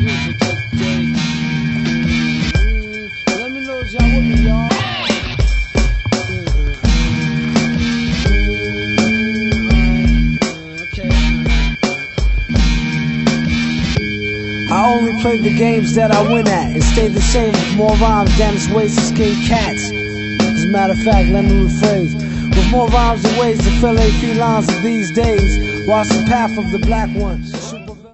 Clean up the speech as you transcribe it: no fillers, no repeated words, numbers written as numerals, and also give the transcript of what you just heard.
music today. Let me know if y'all with me, y'all. I only play the games that I win at and stay the same with more rhymes than its ways to skin cats. As a matter of fact, let me rephrase. With more rhymes and ways to fill a few lines of these days, watch the path of the black ones.